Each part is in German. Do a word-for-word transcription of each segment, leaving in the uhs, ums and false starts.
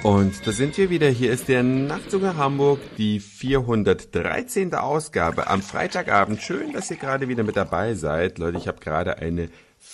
Und da sind wir wieder. Hier ist der Nachtzug nach Hamburg, die vierhundertdreizehnte Ausgabe am Freitagabend. Schön, dass ihr gerade wieder mit dabei seid. Leute, ich habe gerade eine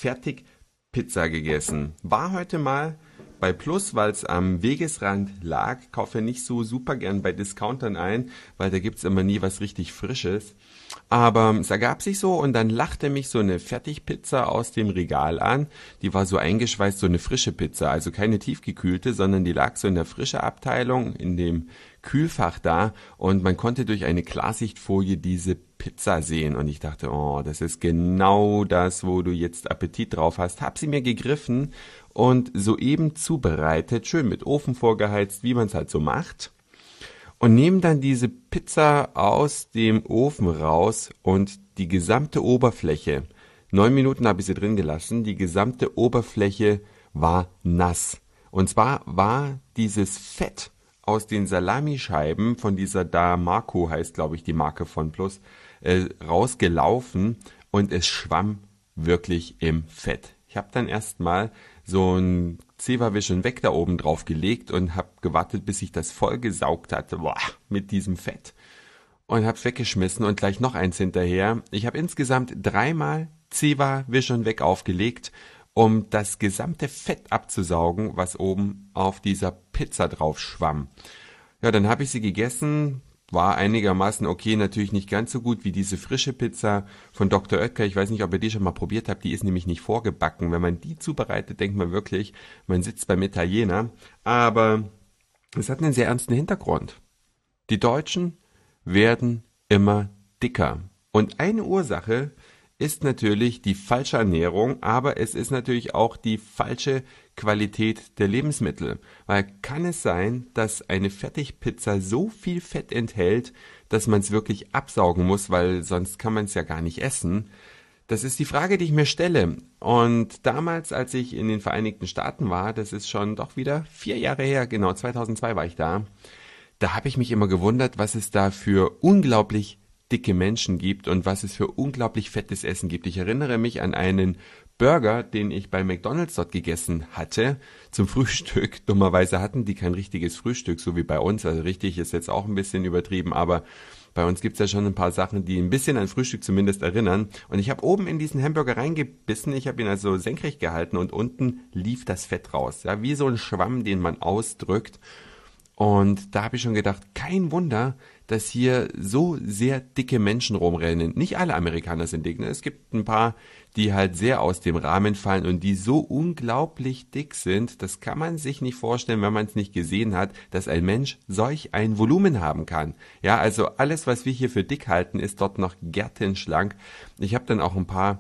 Fertigpizza gegessen. War heute mal bei Plus, weil es am Wegesrand lag. Kaufe nicht so super gern bei Discountern ein, weil da gibt's immer nie was richtig Frisches. Aber es ergab sich so und dann lachte mich so eine Fertigpizza aus dem Regal an. Die war so eingeschweißt, so eine frische Pizza, also keine tiefgekühlte, sondern die lag so in der frische Abteilung, in dem Kühlfach da und man konnte durch eine Klarsichtfolie diese Pizza sehen. Und ich dachte, oh, das ist genau das, wo du jetzt Appetit drauf hast. Hab sie mir gegriffen und soeben zubereitet, schön mit Ofen vorgeheizt, wie man es halt so macht. Und nehmen dann diese Pizza aus dem Ofen raus und die gesamte Oberfläche, neun Minuten habe ich sie drin gelassen, die gesamte Oberfläche war nass. Und zwar war dieses Fett aus den Salamischeiben von dieser Da Marco, heißt glaube ich die Marke von Plus, äh, rausgelaufen und es schwamm wirklich im Fett. Ich habe dann erstmal so ein Zewa-Wischen weg da oben drauf gelegt und habe gewartet, bis sich das vollgesaugt hatte, boah, mit diesem Fett. Und hab's weggeschmissen und gleich noch eins hinterher. Ich habe insgesamt dreimal Zewa-Wischen weg aufgelegt, um das gesamte Fett abzusaugen, was oben auf dieser Pizza drauf schwamm. Ja, dann habe ich sie gegessen. War einigermaßen okay, natürlich nicht ganz so gut wie diese frische Pizza von Doktor Oetker. Ich weiß nicht, ob ihr die schon mal probiert habt, die ist nämlich nicht vorgebacken. Wenn man die zubereitet, denkt man wirklich, man sitzt beim Italiener. Aber es hat einen sehr ernsten Hintergrund. Die Deutschen werden immer dicker. Und eine Ursache ist natürlich die falsche Ernährung, aber es ist natürlich auch die falsche Qualität der Lebensmittel. Weil kann es sein, dass eine Fertigpizza so viel Fett enthält, dass man es wirklich absaugen muss, weil sonst kann man es ja gar nicht essen? Das ist die Frage, die ich mir stelle. Und damals, als ich in den Vereinigten Staaten war, das ist schon doch wieder vier Jahre her, genau zweitausendzwei war ich da, da habe ich mich immer gewundert, was es da für unglaublich dicke Menschen gibt und was es für unglaublich fettes Essen gibt. Ich erinnere mich an einen Burger, den ich bei McDonald's dort gegessen hatte, zum Frühstück. Dummerweise hatten die kein richtiges Frühstück, so wie bei uns. Also richtig ist jetzt auch ein bisschen übertrieben, aber bei uns gibt's ja schon ein paar Sachen, die ein bisschen an Frühstück zumindest erinnern. Und ich habe oben in diesen Hamburger reingebissen, ich habe ihn also senkrecht gehalten und unten lief das Fett raus. Ja, wie so ein Schwamm, den man ausdrückt. Und da habe ich schon gedacht, kein Wunder, dass hier so sehr dicke Menschen rumrennen. Nicht alle Amerikaner sind dick, ne? Es gibt ein paar, die halt sehr aus dem Rahmen fallen und die so unglaublich dick sind, das kann man sich nicht vorstellen, wenn man es nicht gesehen hat, dass ein Mensch solch ein Volumen haben kann. Ja, also alles, was wir hier für dick halten, ist dort noch gärtenschlank. Ich habe dann auch ein paar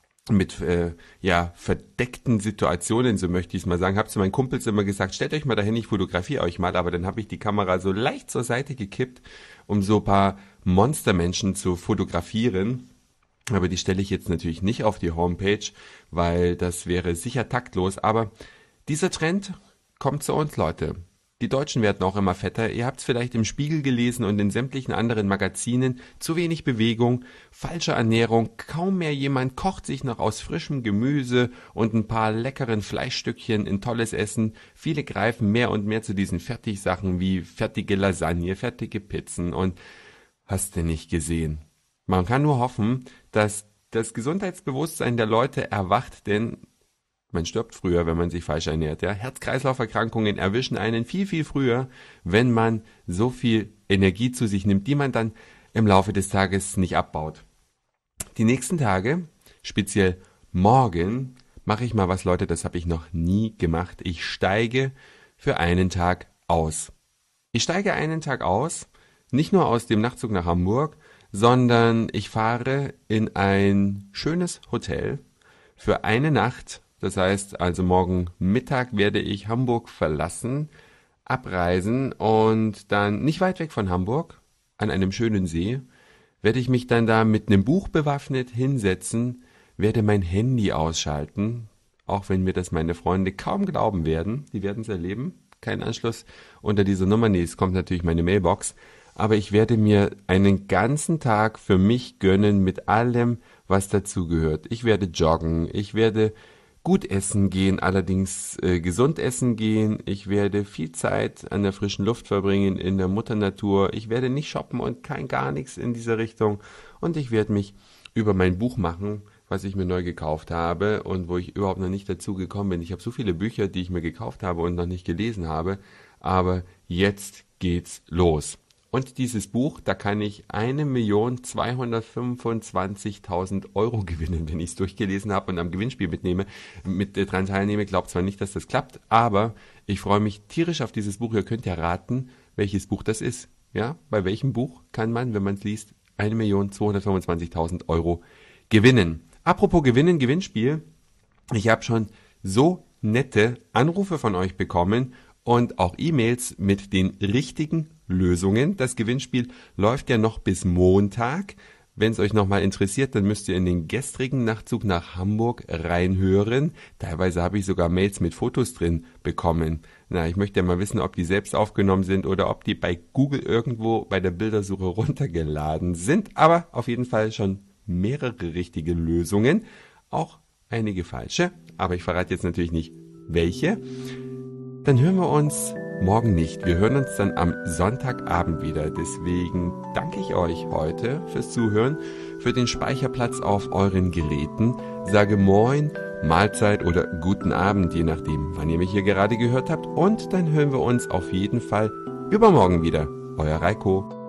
mit äh, ja verdeckten Situationen, so möchte ich es mal sagen, habe zu meinen Kumpels immer gesagt, stellt euch mal dahin, ich fotografiere euch mal, aber dann habe ich die Kamera so leicht zur Seite gekippt, um so ein paar Monstermenschen zu fotografieren. Aber die stelle ich jetzt natürlich nicht auf die Homepage, weil das wäre sicher taktlos. Aber dieser Trend kommt zu uns, Leute. Die Deutschen werden auch immer fetter. Ihr habt es vielleicht im Spiegel gelesen und in sämtlichen anderen Magazinen. Zu wenig Bewegung, falsche Ernährung, kaum mehr jemand kocht sich noch aus frischem Gemüse und ein paar leckeren Fleischstückchen in tolles Essen. Viele greifen mehr und mehr zu diesen Fertigsachen wie fertige Lasagne, fertige Pizzen und hast du nicht gesehen. Man kann nur hoffen, dass das Gesundheitsbewusstsein der Leute erwacht, denn man stirbt früher, wenn man sich falsch ernährt. Ja? Herz-Kreislauf-Erkrankungen erwischen einen viel, viel früher, wenn man so viel Energie zu sich nimmt, die man dann im Laufe des Tages nicht abbaut. Die nächsten Tage, speziell morgen, mache ich mal was, Leute, das habe ich noch nie gemacht. Ich steige für einen Tag aus. Ich steige einen Tag aus, nicht nur aus dem Nachtzug nach Hamburg, sondern ich fahre in ein schönes Hotel für eine Nacht. Das heißt, also morgen Mittag werde ich Hamburg verlassen, abreisen und dann nicht weit weg von Hamburg, an einem schönen See, werde ich mich dann da mit einem Buch bewaffnet hinsetzen, werde mein Handy ausschalten, auch wenn mir das meine Freunde kaum glauben werden, die werden es erleben, kein Anschluss unter dieser Nummer, nee, es kommt natürlich meine Mailbox, aber ich werde mir einen ganzen Tag für mich gönnen mit allem, was dazugehört. Ich werde joggen, ich werde gut essen gehen, allerdings äh, gesund essen gehen. Ich werde viel Zeit an der frischen Luft verbringen, in der Mutter Natur. Ich werde nicht shoppen und kein gar nichts in dieser Richtung. Und ich werde mich über mein Buch machen, was ich mir neu gekauft habe und wo ich überhaupt noch nicht dazu gekommen bin. Ich habe so viele Bücher, die ich mir gekauft habe und noch nicht gelesen habe, aber jetzt geht's los. Und dieses Buch, da kann ich eine Million zweihundertfünfundzwanzigtausend Euro gewinnen, wenn ich es durchgelesen habe und am Gewinnspiel mitnehme, mit äh, dran teilnehme. Glaubt zwar nicht, dass das klappt, aber ich freue mich tierisch auf dieses Buch. Ihr könnt ja raten, welches Buch das ist. Ja, bei welchem Buch kann man, wenn man es liest, eine Million zweihundertfünfundzwanzigtausend Euro gewinnen. Apropos Gewinnen, Gewinnspiel. Ich habe schon so nette Anrufe von euch bekommen und auch E-Mails mit den richtigen Lösungen. Das Gewinnspiel läuft ja noch bis Montag. Wenn es euch nochmal interessiert, dann müsst ihr in den gestrigen Nachtzug nach Hamburg reinhören. Teilweise habe ich sogar Mails mit Fotos drin bekommen. Na, ich möchte ja mal wissen, ob die selbst aufgenommen sind oder ob die bei Google irgendwo bei der Bildersuche runtergeladen sind. Aber auf jeden Fall schon mehrere richtige Lösungen. Auch einige falsche. Aber ich verrate jetzt natürlich nicht, welche. Dann hören wir uns morgen nicht. Wir hören uns dann am Sonntagabend wieder. Deswegen danke ich euch heute fürs Zuhören, für den Speicherplatz auf euren Geräten. Sage Moin, Mahlzeit oder guten Abend, je nachdem, wann ihr mich hier gerade gehört habt. Und dann hören wir uns auf jeden Fall übermorgen wieder. Euer Reiko.